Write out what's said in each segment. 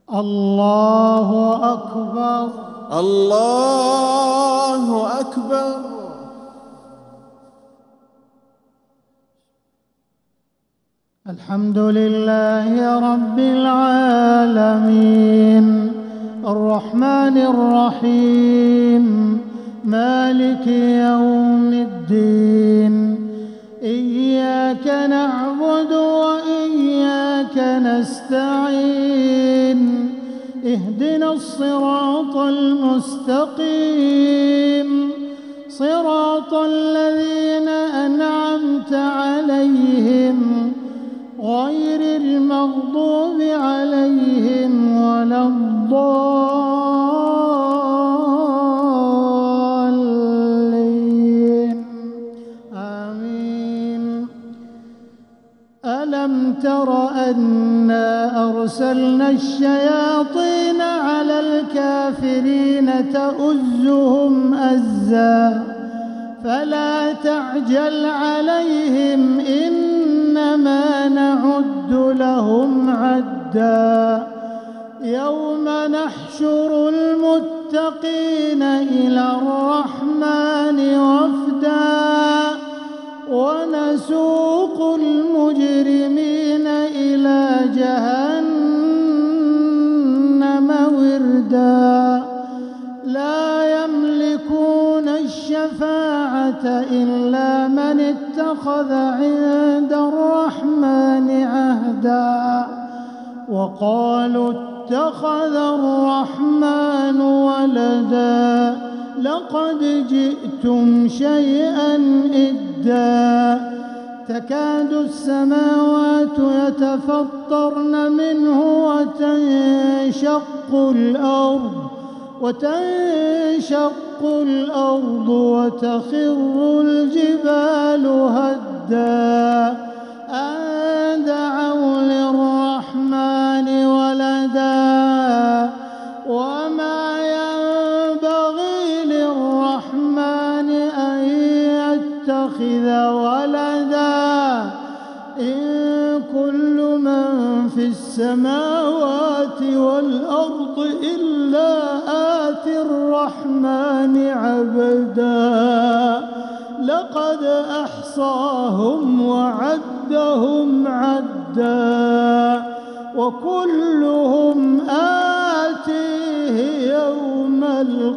الله أكبر. الله أكبر. الحمد لله رب العالمين الرحمن الرحيم مالك يوم الدين. إياك نعبد وإياك نستعين. اهدنا الصراط المستقيم صراط الذين أنعمت عليهم غير المغضوب عليهم ولا الضالين آمين. ألم تر أنا أرسلنا الشياطين على الكافرين تؤزهم أزا فلا تعجل عليهم إنما نعد لهم عدا. يوم نحشر المتقين إلى الرحمن وفدا ونسوق المجرمين إلى جهنم وردا. لا يملكون الشفاعة إلا من اتخذ عند الرحمن عهدا. وقالوا اتخذ الرحمن ولدا لقد جئتم شيئا إدا. تكاد السماوات يتفطرن منه وتنشق الأرض وتخر الجبال هدا أن دعوا للرحمن ولدا وما ينبغي للرحمن أن يتخذ ولدا. إن كل من في السماوات والأرض إلا آتي الرحمن عبدا. لقد أحصاهم وعدهم عدا وكلهم آتيه يوم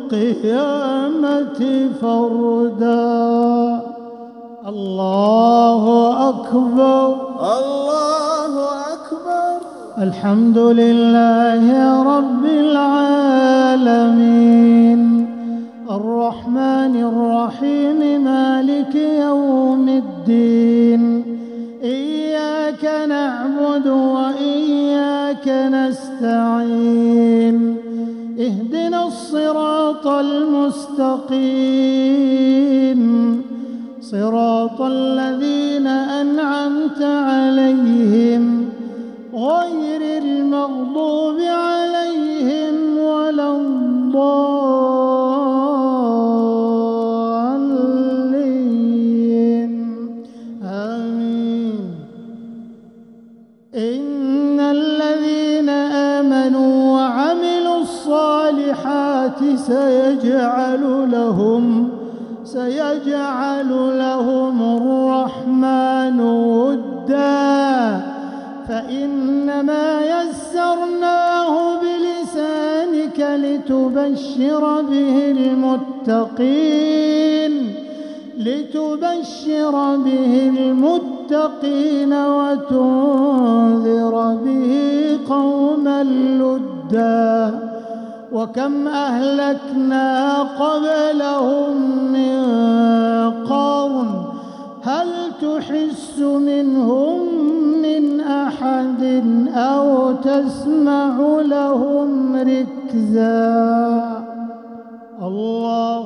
القيامة فردا. الله أكبر. الله أكبر. الحمد لله رب العالمين الرحمن الرحيم مالك يوم الدين. إياك نعبد وإياك نستعين. اهدنا الصراط المستقيم صراط الذين أنعمت عليهم غير المغضوب عليهم ولا الضالين آمين. إن الذين آمنوا وعملوا الصالحات سيجعل لهم الرحمن ودا. فإنما يسرناه بلسانك لتبشر به المتقين وتنذر به قوما لدا. وكم أهلكنا قبلهم من قرن هل تحس منهم من أحد أو تسمع لهم ركزا. الله